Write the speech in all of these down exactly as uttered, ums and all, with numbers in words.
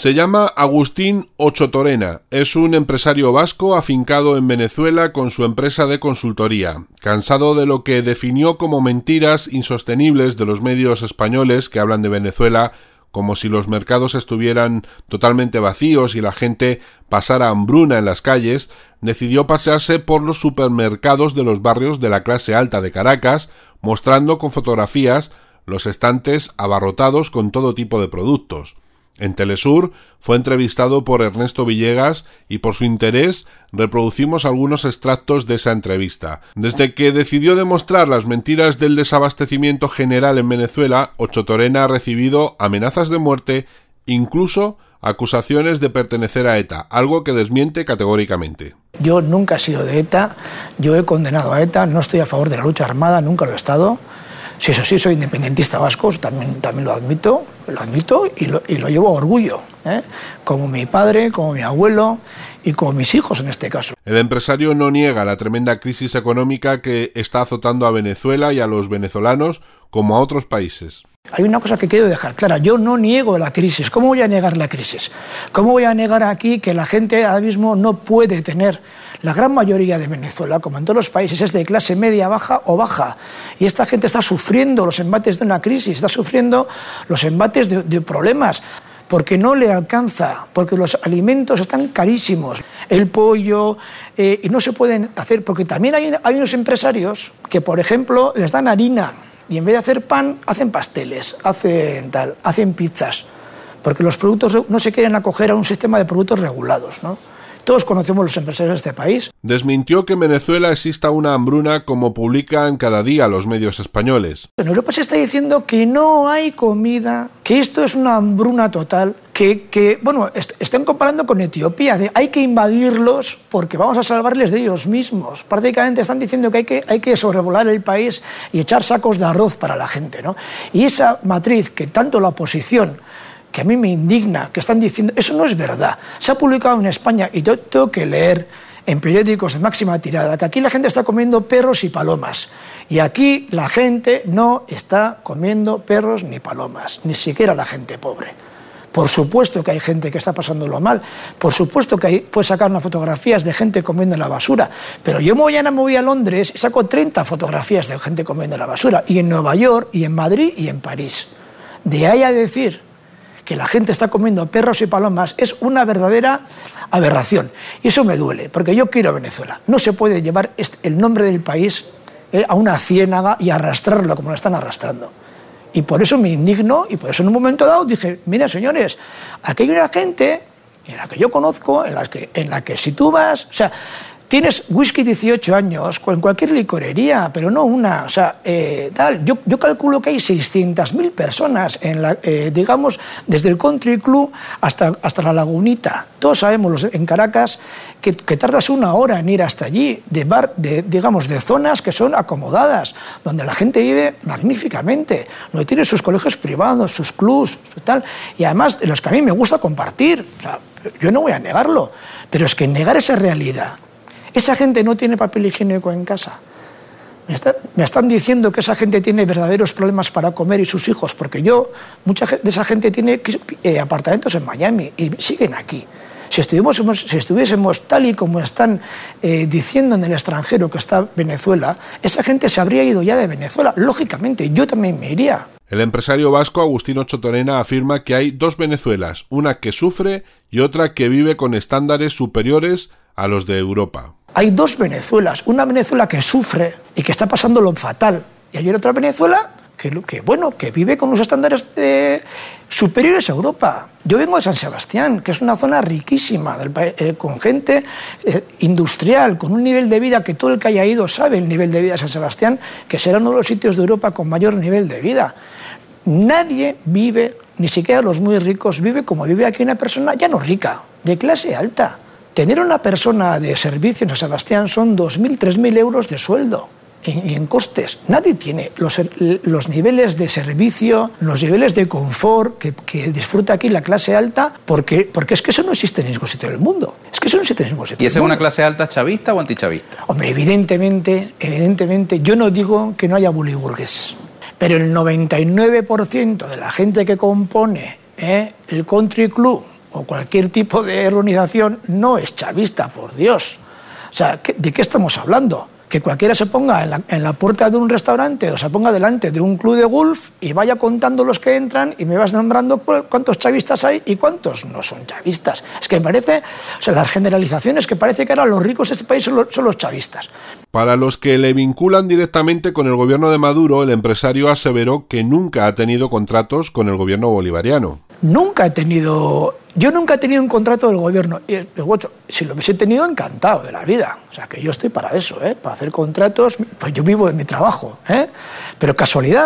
Se llama Agustín Ochotorena, es un empresario vasco afincado en Venezuela con su empresa de consultoría, cansado de lo que definió como mentiras insostenibles de los medios españoles que hablan de Venezuela como si los mercados estuvieran totalmente vacíos y la gente pasara hambruna en las calles, decidió pasearse por los supermercados de los barrios de la clase alta de Caracas, mostrando con fotografías los estantes abarrotados con todo tipo de productos. En Telesur fue entrevistado por Ernesto Villegas y por su interés reproducimos algunos extractos de esa entrevista. Desde que decidió demostrar las mentiras del desabastecimiento general en Venezuela, Ochotorena ha recibido amenazas de muerte, incluso acusaciones de pertenecer a ETA, algo que desmiente categóricamente. Yo nunca he sido de ETA, yo he condenado a ETA, no estoy a favor de la lucha armada, nunca lo he estado. Si eso sí, soy independentista vasco, también, también lo admito, lo admito y lo, y lo llevo a orgullo, ¿eh? Como mi padre, como mi abuelo y como mis hijos en este caso. El empresario no niega la tremenda crisis económica que está azotando a Venezuela y a los venezolanos como a otros países. Hay una cosa que quiero dejar clara, yo no niego la crisis. ¿Cómo voy a negar la crisis? ¿Cómo voy a negar aquí que la gente ahora mismo no puede tener? La gran mayoría de Venezuela, como en todos los países, es de clase media, baja o baja. Y esta gente está sufriendo los embates de una crisis, está sufriendo los embates de, de problemas, porque no le alcanza, porque los alimentos están carísimos, el pollo, eh, y no se pueden hacer, porque también hay, hay unos empresarios que, por ejemplo, les dan harina, y en vez de hacer pan, hacen pasteles, hacen tal, hacen pizzas, porque los productos no se quieren acoger a un sistema de productos regulados, ¿no? Todos conocemos los empresarios de este país. Desmintió que en Venezuela exista una hambruna como publican cada día los medios españoles. En Europa se está diciendo que no hay comida, que esto es una hambruna total, que, que bueno, est están comparando con Etiopía, de hay que invadirlos porque vamos a salvarles de ellos mismos. Prácticamente están diciendo que hay que, hay que sobrevolar el país y echar sacos de arroz para la gente, ¿no? Y esa matriz que tanto la oposición, que a mí me indigna, que están diciendo, eso no es verdad. Se ha publicado en España, y yo tengo que leer en periódicos de máxima tirada, que aquí la gente está comiendo perros y palomas. Y aquí la gente no está comiendo perros ni palomas, ni siquiera la gente pobre. Por supuesto que hay gente que está pasándolo mal, por supuesto que hay, puedes sacar unas fotografías de gente comiendo en la basura, pero yo mañana me voy a Londres y saco treinta fotografías de gente comiendo en la basura, y en Nueva York, y en Madrid, y en París. De ahí a decir que la gente está comiendo perros y palomas es una verdadera aberración. Y eso me duele, porque yo quiero Venezuela. No se puede llevar el nombre del país eh, a una ciénaga y arrastrarlo como lo están arrastrando. Y por eso me indigno, y por eso en un momento dado dije, mira señores, aquí hay una gente en la que yo conozco, en la que, en la que si tú vas, o sea, tienes whisky dieciocho años en cualquier licorería, pero no una, o sea, eh, tal. Yo, yo calculo que hay seiscientas mil personas, en la, eh, digamos, desde el Country Club hasta, hasta la Lagunita. Todos sabemos los, en Caracas que, que tardas una hora en ir hasta allí, de, bar, de, digamos, de zonas que son acomodadas, donde la gente vive magníficamente, donde tiene sus colegios privados, sus clubs, tal, y además de los que a mí me gusta compartir. O sea, yo no voy a negarlo, pero es que negar esa realidad. Esa gente no tiene papel higiénico en casa. Me, está, me están diciendo que esa gente tiene verdaderos problemas para comer y sus hijos, porque yo, mucha de esa gente tiene eh, apartamentos en Miami y siguen aquí. Si estuviésemos, si estuviésemos tal y como están eh, diciendo en el extranjero que está Venezuela, esa gente se habría ido ya de Venezuela. Lógicamente, yo también me iría. El empresario vasco Agustín Ochotorena afirma que hay dos Venezuelas, una que sufre y otra que vive con estándares superiores a los de Europa. Hay dos Venezuelas, una Venezuela que sufre y que está pasando lo fatal, y hay otra Venezuela que, que, bueno, que vive con unos estándares eh, superiores a Europa. Yo vengo de San Sebastián, que es una zona riquísima, del, eh, con gente eh, industrial, con un nivel de vida que todo el que haya ido sabe el nivel de vida de San Sebastián, que será uno de los sitios de Europa con mayor nivel de vida. Nadie vive, ni siquiera los muy ricos, vive como vive aquí una persona ya no rica, de clase alta. Tener una persona de servicio en San Sebastián son dos mil, tres mil euros de sueldo en, en costes. Nadie tiene los, los niveles de servicio, los niveles de confort que, que disfruta aquí la clase alta, porque, porque es que eso no existe en ningún sitio del mundo. Es que eso no existe en ningún sitio ¿Y esa es una clase alta chavista o antichavista? Hombre, evidentemente, evidentemente, yo no digo que no haya buliburgues, pero el noventa y nueve por ciento de la gente que compone eh, el Country Club o cualquier tipo de organización no es chavista, por Dios. O sea, ¿de qué estamos hablando? Que cualquiera se ponga en la, en la puerta de un restaurante o se ponga delante de un club de golf y vaya contando los que entran y me vas nombrando cuántos chavistas hay y cuántos no son chavistas. Es que me parece, o sea, las generalizaciones que parece que ahora los ricos de este país son los, son los chavistas. Para los que le vinculan directamente con el gobierno de Maduro, el empresario aseveró que nunca ha tenido contratos con el gobierno bolivariano. Nunca he tenido... Yo nunca he tenido un contrato del gobierno. Y, si lo hubiese tenido, encantado de la vida. O sea, que yo estoy para eso, ¿eh? Para hacer contratos. Pues yo vivo de mi trabajo, ¿eh? Pero casualidad,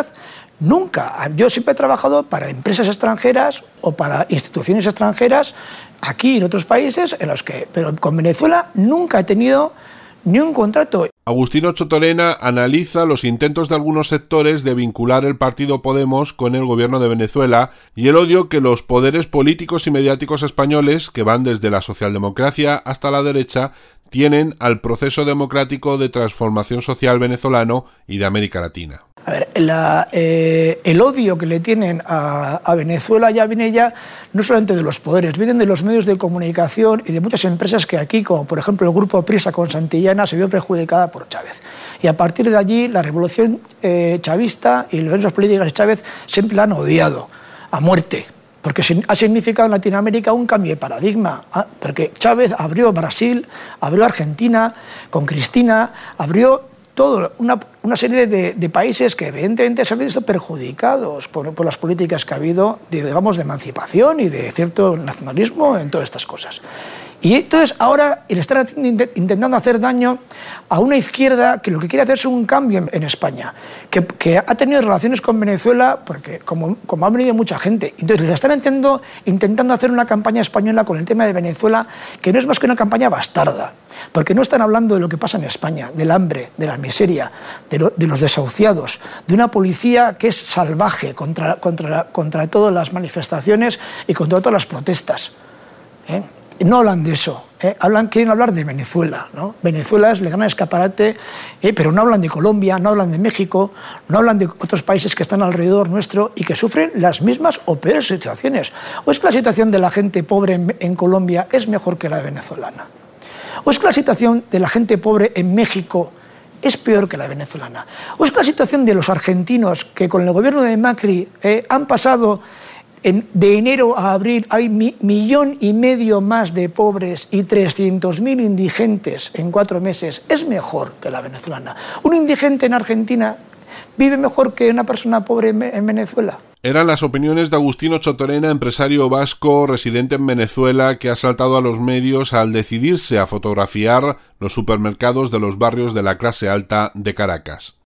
nunca. Yo siempre he trabajado para empresas extranjeras o para instituciones extranjeras, aquí y en otros países, en los que... Pero con Venezuela nunca he tenido ni un contrato. Agustín Ocho Torena analiza los intentos de algunos sectores de vincular el partido Podemos con el gobierno de Venezuela y el odio que los poderes políticos y mediáticos españoles, que van desde la socialdemocracia hasta la derecha, tienen al proceso democrático de transformación social venezolano y de América Latina. A ver, la, eh, el odio que le tienen a, a Venezuela ya viene ya no solamente de los poderes, vienen de los medios de comunicación y de muchas empresas que aquí, como por ejemplo el grupo Prisa con Santillana, se vio perjudicada por Chávez. Y a partir de allí la revolución eh, chavista y las organizaciones políticas de Chávez siempre la han odiado a muerte, porque ha significado en Latinoamérica un cambio de paradigma, porque Chávez abrió Brasil, abrió Argentina con Cristina, abrió todo, una, una serie de, de países que evidentemente se han visto perjudicados por, por las políticas que ha habido, de, digamos, de emancipación y de cierto nacionalismo en todas estas cosas. Y entonces ahora le están intentando hacer daño a una izquierda que lo que quiere hacer es un cambio en, en España, que, que ha tenido relaciones con Venezuela, porque como, como ha venido mucha gente, entonces le están intentando, intentando hacer una campaña española con el tema de Venezuela, que no es más que una campaña bastarda, porque no están hablando de lo que pasa en España, del hambre, de la miseria, de, lo, de los desahuciados, de una policía que es salvaje contra, contra, contra todas las manifestaciones y contra todas las protestas, ¿eh? No hablan de eso, ¿eh? hablan, quieren hablar de Venezuela, ¿no? Venezuela es el gran escaparate, ¿eh? pero no hablan de Colombia, no hablan de México, no hablan de otros países que están alrededor nuestro y que sufren las mismas o peores situaciones. ¿O es que la situación de la gente pobre en, en Colombia es mejor que la de venezolana? ¿O es que la situación de la gente pobre en México es peor que la venezolana? ¿O es que la situación de los argentinos que con el gobierno de Macri eh, han pasado... En, de enero a abril hay mi, millón y medio más de pobres y trescientos mil indigentes en cuatro meses. Es mejor que la venezolana. ¿Un indigente en Argentina vive mejor que una persona pobre en, en Venezuela? Eran las opiniones de Agustín Ocho Torena, empresario vasco residente en Venezuela, que ha saltado a los medios al decidirse a fotografiar los supermercados de los barrios de la clase alta de Caracas.